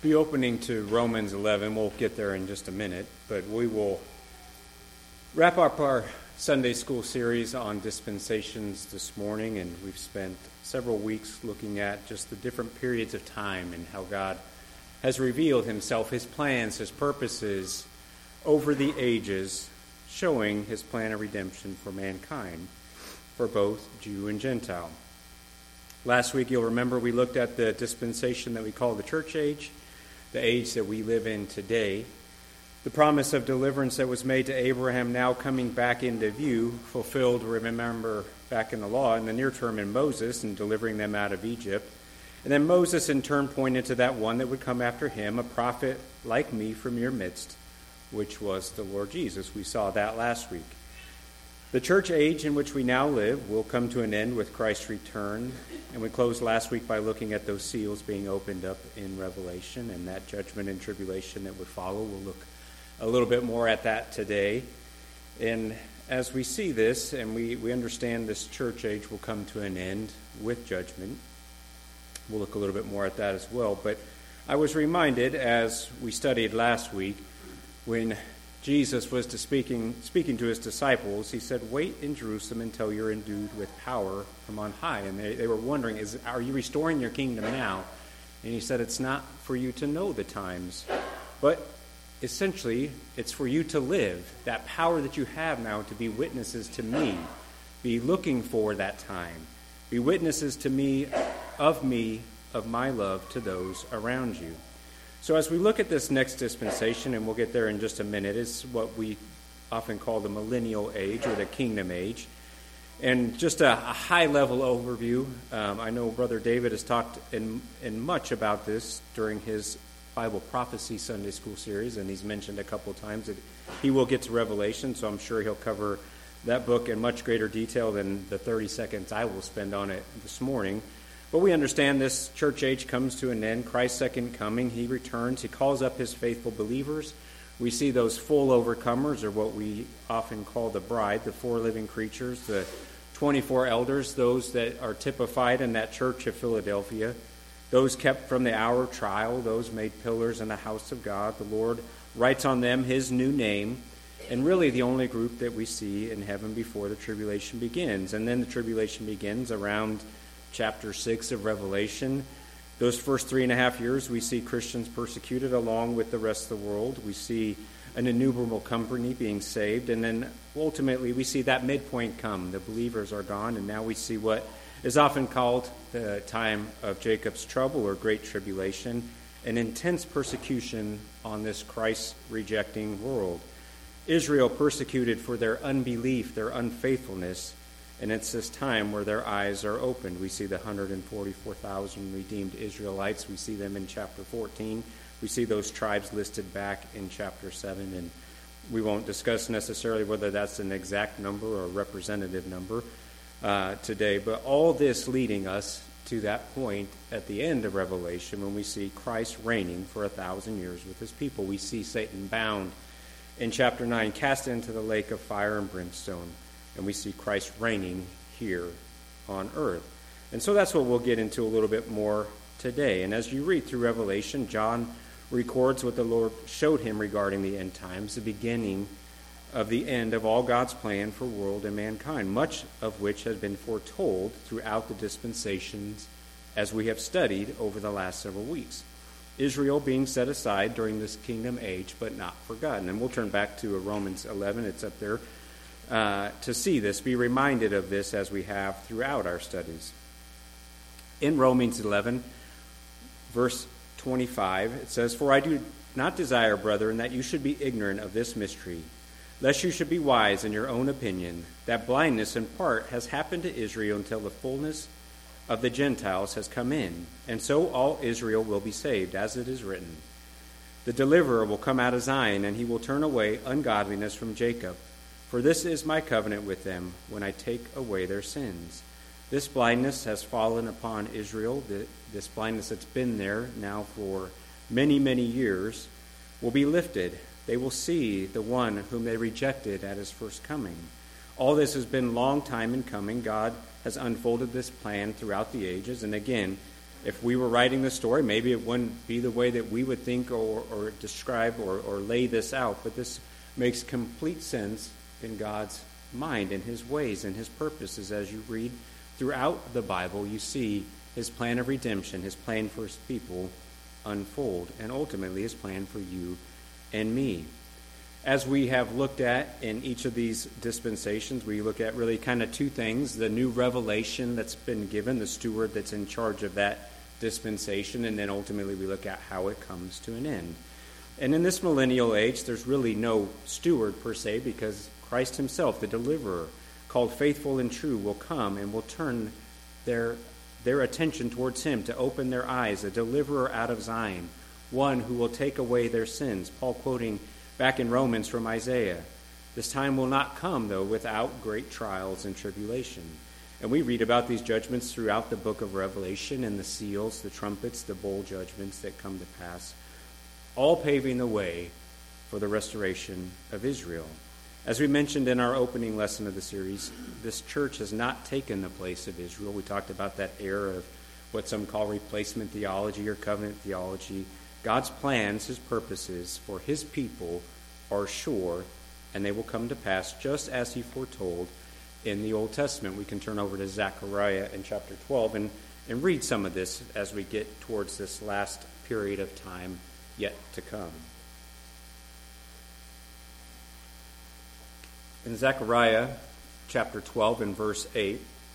be opening to Romans 11. We'll get there in just a minute, but we will wrap up our Sunday school series on dispensations this morning, and we've spent several weeks looking at just the different periods of time and how God has revealed himself, his plans, his purposes over the ages, showing his plan of redemption for mankind, for both Jew and Gentile. Last week, you'll remember, we looked at the dispensation that we call the church age, the age that we live in today. The promise of deliverance that was made to Abraham now coming back into view, fulfilled, remember, back in the law, in the near term in Moses, and delivering them out of Egypt. And then Moses in turn pointed to that one that would come after him, a prophet like me from your midst, which was the Lord Jesus. We saw that last week. The church age in which we now live will come to an end with Christ's return. And we closed last week by looking at those seals being opened up in Revelation and that judgment and tribulation that would follow. We'll look a little bit more at that today. And as we see this and we understand this church age will come to an end with judgment, we'll look a little bit more at that as well. But I was reminded as we studied last week, when Jesus was speaking to his disciples, he said, "Wait in Jerusalem until you're endued with power from on high." And they were wondering, are you restoring your kingdom now? And he said, it's not for you to know the times, but essentially it's for you to live. That power that you have now to be witnesses to me. Be looking for that time. Be witnesses to me, of my love to those around you. So as we look at this next dispensation, and we'll get there in just a minute, is what we often call the millennial age or the kingdom age. And just a high-level overview. I know Brother David has talked in much about this during his Bible Prophecy Sunday School series, and he's mentioned a couple of times that he will get to Revelation, so I'm sure he'll cover that book in much greater detail than the 30 seconds I will spend on it this morning. But we understand this church age comes to an end. Christ's second coming, he returns. He calls up his faithful believers. We see those full overcomers, or what we often call the bride, the four living creatures, the 24 elders, those that are typified in that church of Philadelphia, those kept from the hour of trial, those made pillars in the house of God. The Lord writes on them his new name, and really the only group that we see in heaven before the tribulation begins. And then the tribulation begins around chapter 6 of Revelation. Those first 3.5 years, we see Christians persecuted along with the rest of the world. We see an innumerable company being saved. And then ultimately, we see that midpoint come. The believers are gone, and now we see what is often called the time of Jacob's trouble or great tribulation, an intense persecution on this Christ-rejecting world. Israel persecuted for their unbelief, their unfaithfulness, and it's this time where their eyes are opened. We see the 144,000 redeemed Israelites. We see them in chapter 14. We see those tribes listed back in chapter 7. And we won't discuss necessarily whether that's an exact number or a representative number today. But all this leading us to that point at the end of Revelation when we see Christ reigning for 1,000 years with his people. We see Satan bound in chapter 9, cast into the lake of fire and brimstone. And we see Christ reigning here on earth. And so that's what we'll get into a little bit more today. And as you read through Revelation, John records what the Lord showed him regarding the end times, the beginning of the end of all God's plan for world and mankind, much of which has been foretold throughout the dispensations as we have studied over the last several weeks. Israel being set aside during this kingdom age, but not forgotten. And we'll turn back to Romans 11. It's up there. To see this, be reminded of this as we have throughout our studies. In Romans 11, verse 25, it says, "For I do not desire, brethren, that you should be ignorant of this mystery, lest you should be wise in your own opinion, that blindness in part has happened to Israel until the fullness of the Gentiles has come in, and so all Israel will be saved, as it is written, the deliverer will come out of Zion, and he will turn away ungodliness from Jacob. For this is my covenant with them when I take away their sins." This blindness has fallen upon Israel. This blindness that's been there now for many, many years will be lifted. They will see the one whom they rejected at his first coming. All this has been long time in coming. God has unfolded this plan throughout the ages. And again, If we were writing the story, maybe it wouldn't be the way that we would think or describe or lay this out, but this makes complete sense in God's mind and his ways and his purposes. As you read throughout the Bible, you see his plan of redemption, his plan for his people unfold, and ultimately his plan for you and me. As we have looked at in each of these dispensations, we look at really kind of two things: the new revelation that's been given, the steward that's in charge of that dispensation, and then ultimately we look at how it comes to an end. And in this millennial age, there's really no steward per se, because Christ himself, the deliverer, called faithful and true, will come and will turn their attention towards him to open their eyes, a deliverer out of Zion, one who will take away their sins. Paul quoting back in Romans from Isaiah. This time will not come, though, without great trials and tribulation. And we read about these judgments throughout the book of Revelation, and the seals, the trumpets, the bowl judgments that come to pass, all paving the way for the restoration of Israel. As we mentioned in our opening lesson of the series, this church has not taken the place of Israel. We talked about that era of what some call replacement theology or covenant theology. God's plans, his purposes for his people are sure, and they will come to pass just as he foretold in the Old Testament. We can turn over to Zechariah in chapter 12 and read some of this as we get towards this last period of time yet to come. In Zechariah chapter 12 and verse 8,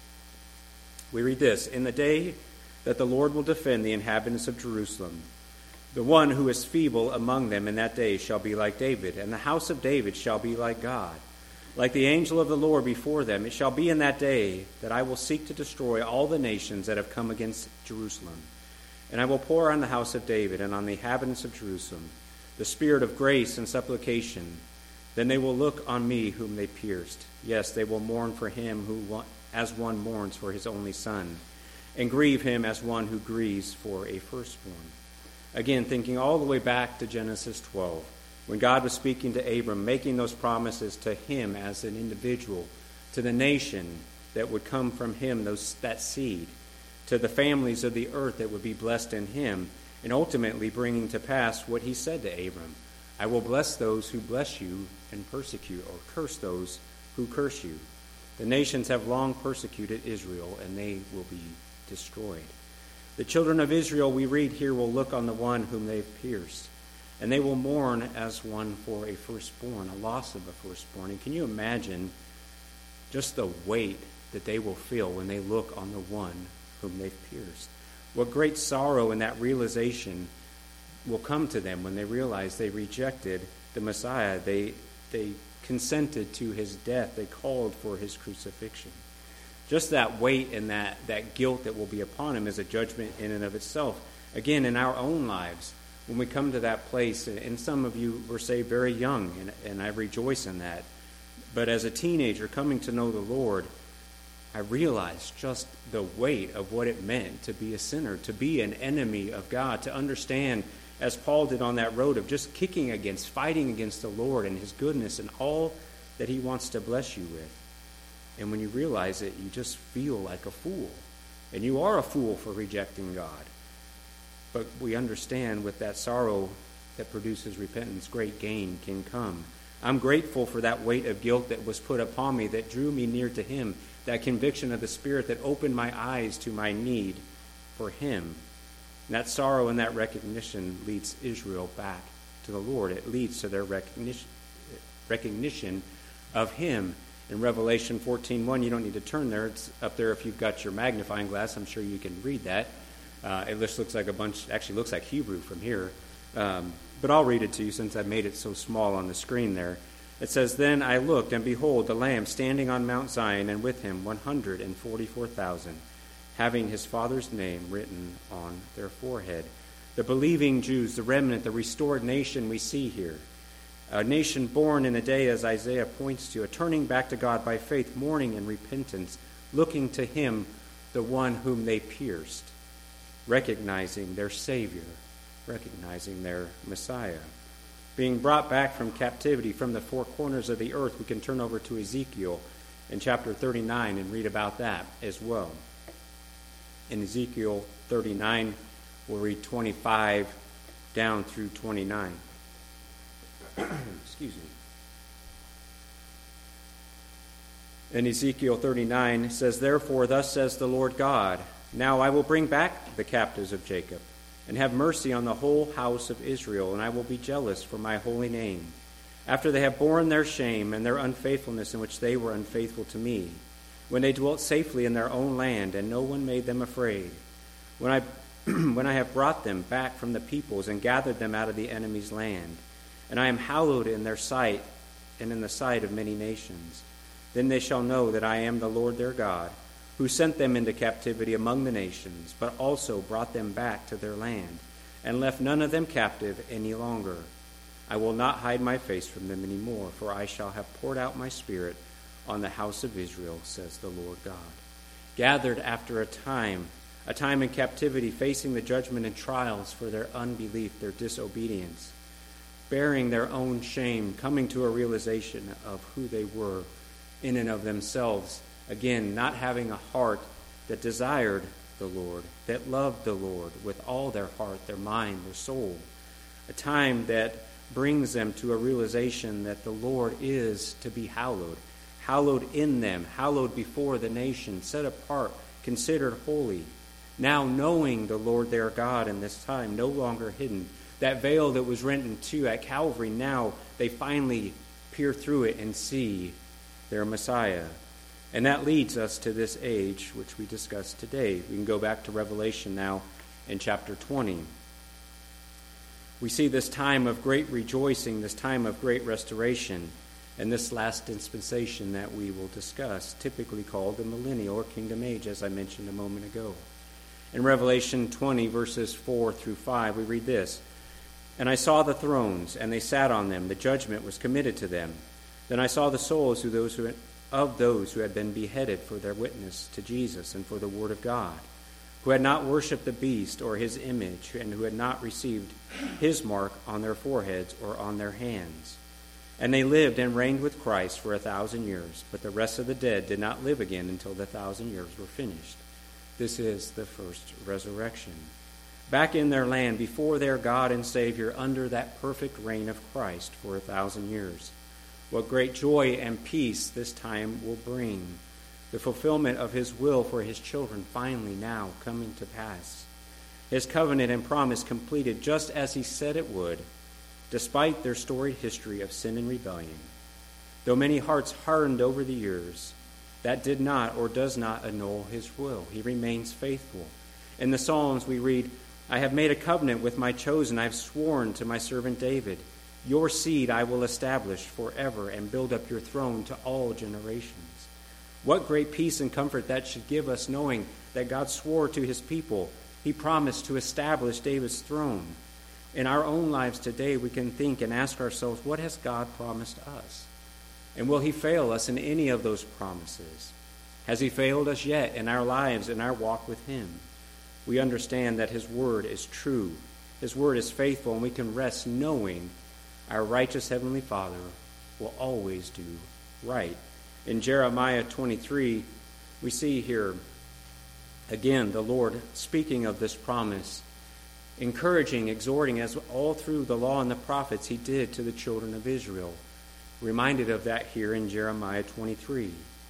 we read this: "In the day that the Lord will defend the inhabitants of Jerusalem, the one who is feeble among them in that day shall be like David, and the house of David shall be like God, like the angel of the Lord before them. It shall be in that day that I will seek to destroy all the nations that have come against Jerusalem. And I will pour on the house of David and on the inhabitants of Jerusalem the spirit of grace and supplication. Then they will look on me whom they pierced. Yes, they will mourn for him who, as one mourns for his only son, and grieve him as one who grieves for a firstborn." Again, thinking all the way back to Genesis 12, when God was speaking to Abram, making those promises to him as an individual, to the nation that would come from him, that seed, to the families of the earth that would be blessed in him, and ultimately bringing to pass what he said to Abram: "I will bless those who bless you and persecute or curse those who curse you." The nations have long persecuted Israel, and they will be destroyed. The children of Israel, we read here, will look on the one whom they've pierced, and they will mourn as one for a firstborn, a loss of a firstborn. And can you imagine just the weight that they will feel when they look on the one whom they've pierced? What great sorrow in that realization will come to them when they realize they rejected the Messiah. They consented to his death. They called for his crucifixion. Just that weight and that guilt that will be upon him is a judgment in and of itself. Again, in our own lives, when we come to that place, and some of you were saved very young, and I rejoice in that, but as a teenager coming to know the Lord, I realized just the weight of what it meant to be a sinner, to be an enemy of God, to understand, as Paul did on that road, of just kicking against, fighting against the Lord and his goodness and all that he wants to bless you with. And when you realize it, you just feel like a fool. And you are a fool for rejecting God. But we understand with that sorrow that produces repentance, great gain can come. I'm grateful for that weight of guilt that was put upon me, that drew me near to him, that conviction of the Spirit that opened my eyes to my need for him. And that sorrow and that recognition leads Israel back to the Lord. It leads to their recognition of him. In Revelation 14:1, you don't need to turn there. It's up there if you've got your magnifying glass. I'm sure you can read that. It just looks like actually looks like Hebrew from here. But I'll read it to you since I made it so small on the screen there. It says, "Then I looked, and behold, the Lamb standing on Mount Zion, and with him 144,000, having his Father's name written on their forehead." The believing Jews, the remnant, the restored nation we see here. A nation born in a day, as Isaiah points to, a turning back to God by faith, mourning and repentance, looking to him, the one whom they pierced, recognizing their Savior, recognizing their Messiah. Being brought back from captivity from the four corners of the earth, we can turn over to Ezekiel in chapter 39 and read about that as well. In Ezekiel 39, we'll read 25 down through 29. Excuse me. In Ezekiel 39, it says, "Therefore thus says the Lord God, now I will bring back the captives of Jacob, and have mercy on the whole house of Israel, and I will be jealous for my holy name, after they have borne their shame and their unfaithfulness in which they were unfaithful to me, when they dwelt safely in their own land, and no one made them afraid, when I have brought them back from the peoples and gathered them out of the enemy's land, and I am hallowed in their sight and in the sight of many nations. Then they shall know that I am the Lord their God, who sent them into captivity among the nations, but also brought them back to their land, and left none of them captive any longer. I will not hide my face from them any more, for I shall have poured out my spirit on the house of Israel, says the Lord God." Gathered after a time in captivity, facing the judgment and trials for their unbelief, their disobedience, bearing their own shame, coming to a realization of who they were in and of themselves. Again, not having a heart that desired the Lord, that loved the Lord with all their heart, their mind, their soul. A time that brings them to a realization that the Lord is to be hallowed, hallowed in them, hallowed before the nation, set apart, considered holy. Now knowing the Lord their God in this time, no longer hidden. That veil that was rent in two at Calvary, now they finally peer through it and see their Messiah. And that leads us to this age, which we discussed today. We can go back to Revelation now in chapter 20. We see this time of great rejoicing, this time of great restoration, and this last dispensation that we will discuss, typically called the millennial or kingdom age, as I mentioned a moment ago. In Revelation 20, verses 4 through 5, we read this: "And I saw the thrones, and they sat on them. The judgment was committed to them. Then I saw the souls of those who had been beheaded for their witness to Jesus and for the word of God, who had not worshipped the beast or his image, and who had not received his mark on their foreheads or on their hands. And they lived and reigned with Christ for 1,000 years. But the rest of the dead did not live again until the 1,000 years were finished." This is the first resurrection. Back in their land, before their God and Savior, under that perfect reign of Christ for 1,000 years. What great joy and peace this time will bring. The fulfillment of his will for his children finally now coming to pass. His covenant and promise completed just as he said it would, despite their storied history of sin and rebellion. Though many hearts hardened over the years, that did not or does not annul his will. He remains faithful. In the Psalms we read, "I have made a covenant with my chosen. I have sworn to my servant David. Your seed I will establish forever and build up your throne to all generations." What great peace and comfort that should give us, knowing that God swore to his people. He promised to establish David's throne. In our own lives today, we can think and ask ourselves, what has God promised us? And will he fail us in any of those promises? Has he failed us yet in our lives, in our walk with him? We understand that his word is true. His word is faithful, and we can rest knowing our righteous Heavenly Father will always do right. In Jeremiah 23, we see here, again, the Lord speaking of this promise, encouraging, exhorting, as all through the law and the prophets he did to the children of Israel. Reminded of that here in Jeremiah 23.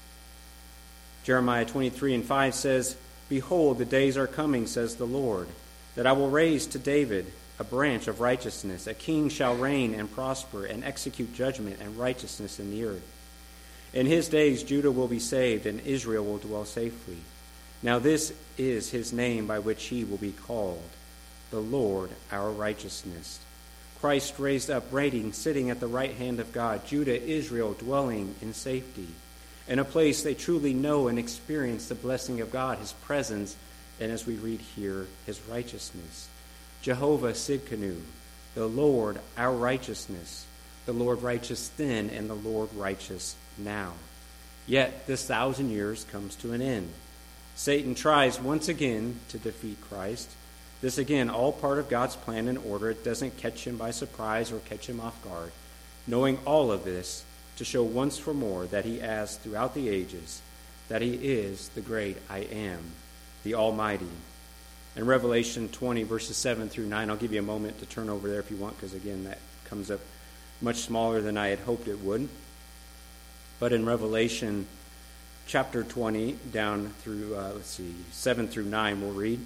Jeremiah 23:5 says, "Behold, the days are coming, says the Lord, that I will raise to David a branch of righteousness. A king shall reign and prosper and execute judgment and righteousness in the earth. In his days Judah will be saved, and Israel will dwell safely. Now this is his name by which he will be called, the Lord our righteousness." Christ raised up, reigning, sitting at the right hand of God. Judah, Israel, dwelling in safety, in a place they truly know and experience the blessing of God, his presence, and as we read here, his righteousness. Jehovah Sidkenu, the Lord our righteousness, the Lord righteous then and the Lord righteous now. Yet this 1,000 years comes to an end. Satan tries once again to defeat Christ. This again, all part of God's plan and order. It doesn't catch him by surprise or catch him off guard. Knowing all of this to show once for more that he has throughout the ages, that he is the great I am, the Almighty. In Revelation 20, verses 7 through 9, I'll give you a moment to turn over there if you want, because again, that comes up much smaller than I had hoped it would. But in Revelation chapter 20, down through, 7 through 9, we'll read.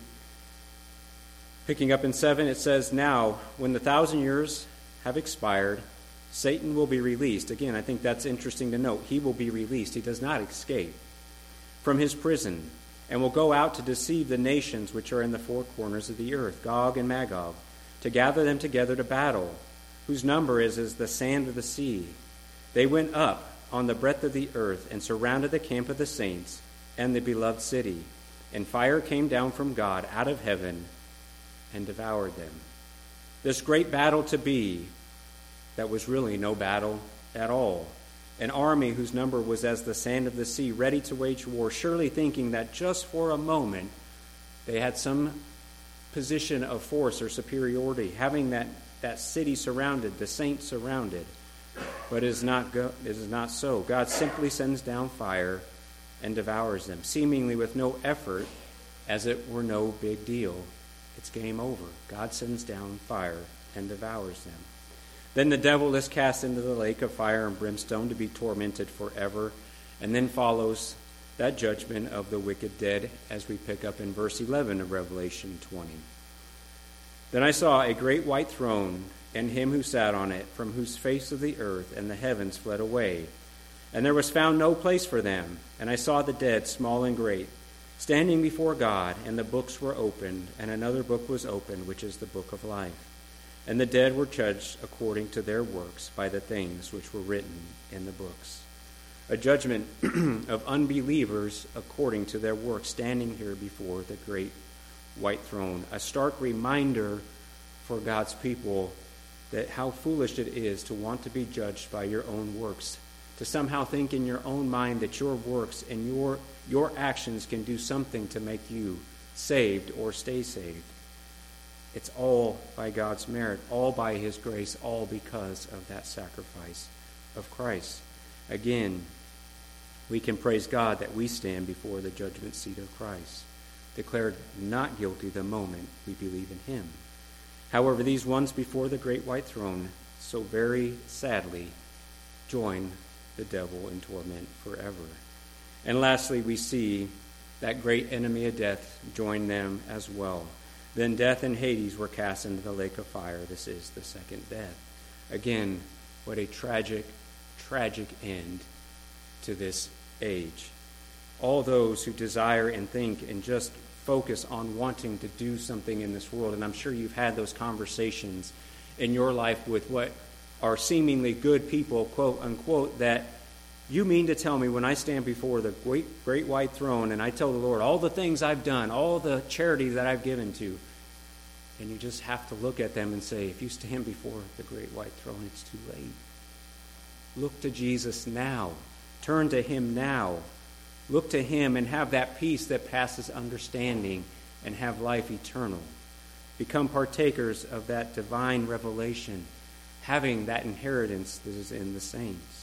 Picking up in 7, it says, "Now, when the 1,000 years have expired, Satan will be released." Again, I think that's interesting to note. He will be released. He does not escape from his prison, and will go out to deceive the nations which are in the four corners of the earth, Gog and Magog, to gather them together to battle, whose number is as the sand of the sea. They went up on the breadth of the earth and surrounded the camp of the saints and the beloved city. And fire came down from God out of heaven and devoured them. This great battle to be, that was really no battle at all. An army whose number was as the sand of the sea, ready to wage war, surely thinking that just for a moment they had some position of force or superiority, having that city surrounded, the saints surrounded. But it is not so. God simply sends down fire and devours them, seemingly with no effort, as it were no big deal. It's game over. God sends down fire and devours them. Then the devil is cast into the lake of fire and brimstone to be tormented forever. And then follows that judgment of the wicked dead, as we pick up in verse 11 of Revelation 20. Then I saw a great white throne, and him who sat on it, from whose face of the earth and the heavens fled away. And there was found no place for them. And I saw the dead, small and great, standing before God, and the books were opened, and another book was opened, which is the book of life. And the dead were judged according to their works by the things which were written in the books. A judgment of unbelievers according to their works, standing here before the great white throne. A stark reminder for God's people that how foolish it is to want to be judged by your own works, to somehow think in your own mind that your works and your actions can do something to make you saved or stay saved. It's all by God's merit, all by his grace, all because of that sacrifice of Christ. Again, we can praise God that we stand before the judgment seat of Christ, declared not guilty the moment we believe in him. However, these ones before the great white throne so very sadly join the devil in torment forever. And lastly, we see that great enemy of death join them as well. Then death and Hades were cast into the lake of fire. This is the second death. Again, what a tragic, tragic end to this age. All those who desire and think and just focus on wanting to do something in this world, and I'm sure you've had those conversations in your life with what are seemingly good people, quote unquote, that you mean to tell me when I stand before the great white throne and I tell the Lord all the things I've done, all the charity that I've given to, and you just have to look at them and say, if you stand before the great white throne, it's too late. Look to Jesus now. Turn to him now. Look to him and have that peace that passes understanding and have life eternal. Become partakers of that divine revelation, having that inheritance that is in the saints.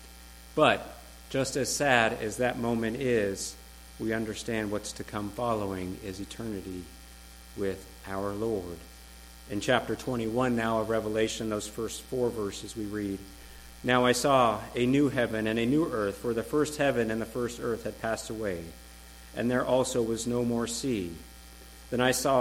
But just as sad as that moment is, we understand what's to come following is eternity with our Lord. In chapter 21 now of Revelation, those first 4 verses we read, "Now I saw a new heaven and a new earth, for the first heaven and the first earth had passed away, and there also was no more sea. Then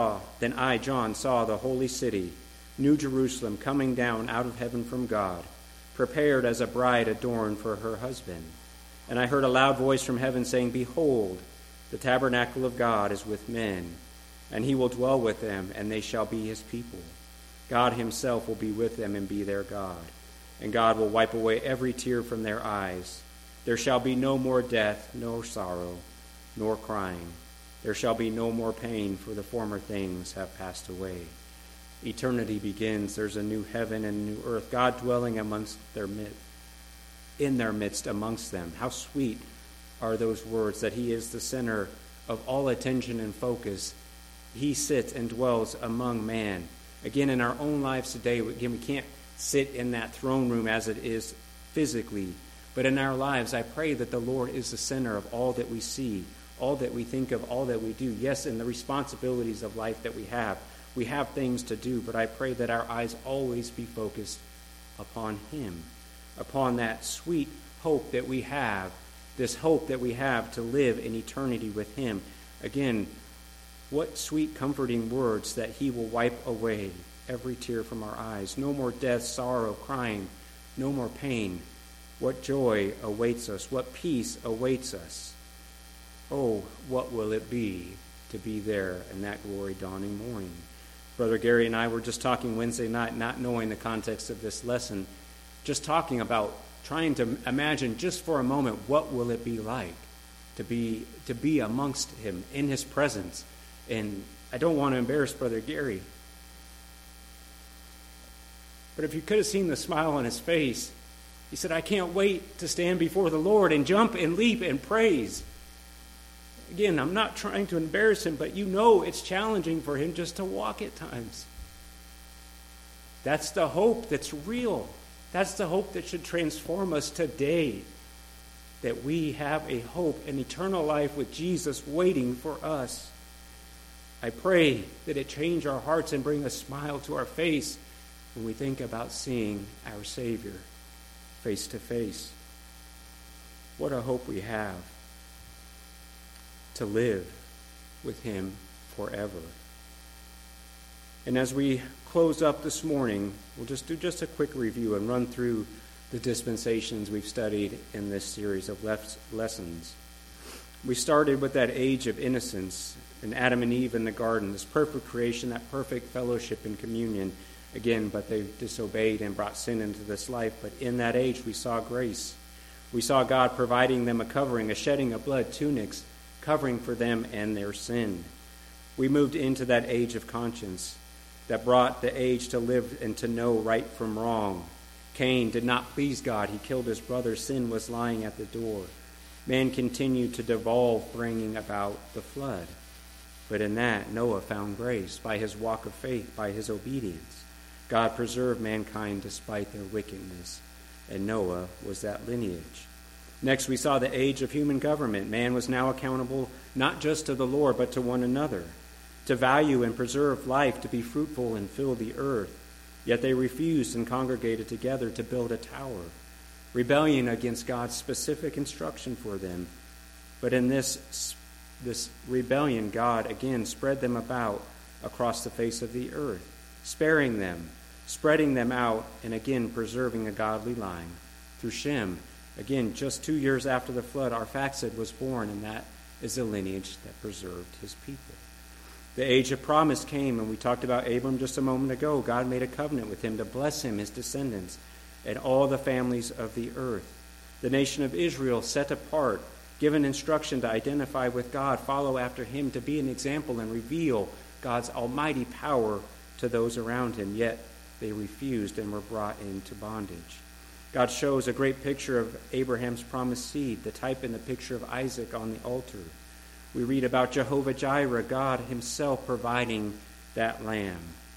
I, John, saw the holy city, New Jerusalem, coming down out of heaven from God, prepared as a bride adorned for her husband. And I heard a loud voice from heaven saying, Behold, the tabernacle of God is with men, and he will dwell with them, and they shall be his people. God himself will be with them and be their God. And God will wipe away every tear from their eyes. There shall be no more death, nor sorrow, nor crying. There shall be no more pain, for the former things have passed away." Eternity begins. There's a new heaven and a new earth. God dwelling in their midst amongst them. How sweet are those words, that he is the center of all attention and focus. He sits and dwells among man. Again, in our own lives today, again, we can't sit in that throne room as it is physically. But in our lives, I pray that the Lord is the center of all that we see, all that we think of, all that we do. Yes, in the responsibilities of life that we have things to do, but I pray that our eyes always be focused upon him, upon that sweet hope that we have, this hope that we have to live in eternity with him. Again, what sweet comforting words that he will wipe away every tear from our eyes. No more death, sorrow, crying, no more pain. What joy awaits us, what peace awaits us. Oh, what will it be to be there in that glory dawning morning? Brother Gary and I were just talking Wednesday night, not knowing the context of this lesson, just talking about trying to imagine just for a moment what will it be like to be amongst him in his presence. And I don't want to embarrass Brother Gary, but if you could have seen the smile on his face, he said, I can't wait to stand before the Lord and jump and leap and praise. Again, I'm not trying to embarrass him, but you know it's challenging for him just to walk at times. That's the hope that's real. That's the hope that should transform us today, that we have a hope, an eternal life with Jesus waiting for us. I pray that it change our hearts and bring a smile to our face when we think about seeing our Savior face to face. What a hope we have to live with him forever. And as we close up this morning, we'll just do a quick review and run through the dispensations we've studied in this series of lessons. We started with that age of innocence and Adam and Eve in the garden, this perfect creation, that perfect fellowship and communion. Again, but they disobeyed and brought sin into this life. But in that age, we saw grace. We saw God providing them a covering, a shedding of blood, tunics, covering for them and their sin. We moved into that age of conscience that brought the age to live and to know right from wrong. Cain did not please God. He killed his brother. Sin was lying at the door. Man continued to devolve, bringing about the flood. But in that, Noah found grace by his walk of faith, by his obedience. God preserved mankind despite their wickedness, and Noah was that lineage. Next, we saw the age of human government. Man was now accountable not just to the Lord, but to one another, to value and preserve life, to be fruitful and fill the earth. Yet they refused and congregated together to build a tower, rebellion against God's specific instruction for them. But in this rebellion, God again spread them about across the face of the earth, sparing them, spreading them out, and again preserving a godly line. Through Shem, again, just 2 years after the flood, Arphaxad was born, and that is the lineage that preserved his people. The age of promise came, and we talked about Abram just a moment ago. God made a covenant with him to bless him, his descendants, and all the families of the earth. The nation of Israel set apart, given instruction to identify with God, follow after him, to be an example and reveal God's almighty power to those around him. Yet they refused and were brought into bondage. God shows a great picture of Abraham's promised seed, the type and the picture of Isaac on the altar. We read about Jehovah Jireh, God himself providing that lamb.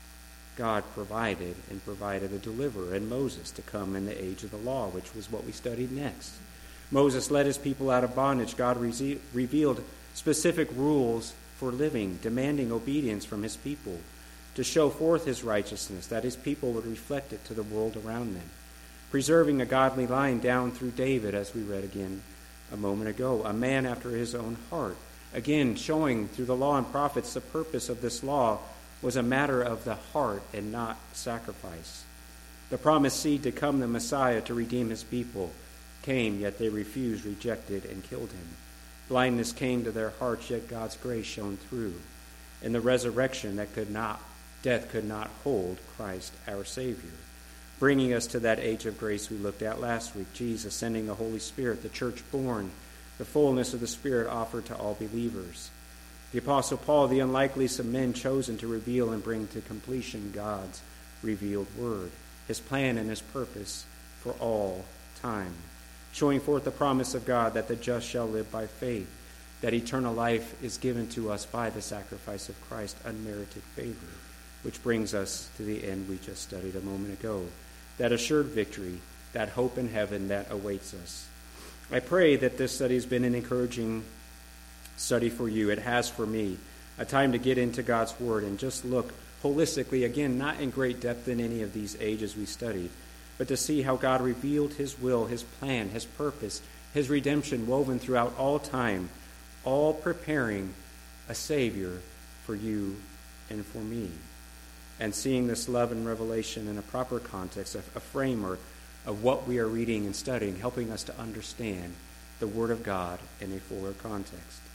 God provided a deliverer in Moses to come in the age of the law, which was what we studied next. Moses led his people out of bondage. God revealed specific rules for living, demanding obedience from his people, to show forth his righteousness, that his people would reflect it to the world around them. Preserving a godly line down through David, as we read again a moment ago, a man after his own heart. Again, showing through the law and prophets the purpose of this law was a matter of the heart and not sacrifice. The promised seed to come, the Messiah, to redeem his people, came, yet they refused, rejected, and killed him. Blindness came to their hearts, yet God's grace shone through. In the resurrection, death could not hold Christ, our Savior. Bringing us to that age of grace we looked at last week, Jesus sending the Holy Spirit, the church born, the fullness of the Spirit offered to all believers. The Apostle Paul, the unlikeliest of men chosen to reveal and bring to completion God's revealed word, his plan and his purpose for all time, showing forth the promise of God that the just shall live by faith, that eternal life is given to us by the sacrifice of Christ, unmerited favor, which brings us to the end we just studied a moment ago, that assured victory, that hope in heaven that awaits us. I pray that this study has been an encouraging study for you. It has for me. A time to get into God's Word and just look holistically, again, not in great depth in any of these ages we studied, but to see how God revealed his will, his plan, his purpose, his redemption woven throughout all time, all preparing a Savior for you and for me. And seeing this love and revelation in a proper context, a framework of what we are reading and studying, helping us to understand the Word of God in a fuller context.